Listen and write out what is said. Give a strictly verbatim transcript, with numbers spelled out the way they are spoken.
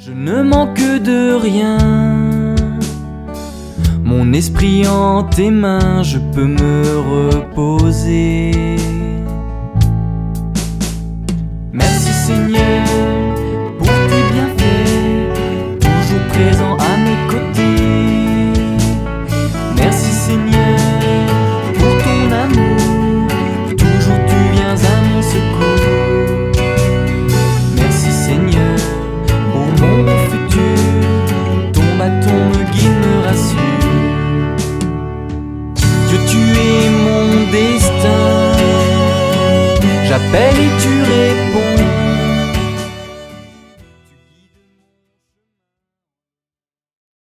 Je ne manque de rien, mon esprit en tes mains, je peux me reposer. Merci Seigneur pour tes bienfaits, toujours présent à mes côtés. Merci Seigneur pour ton amour, toujours tu viens à mon secours. Merci Seigneur pour mon futur, ton bâton me guide, me rassure. Dieu, tu es mon destin, j'appelle et tu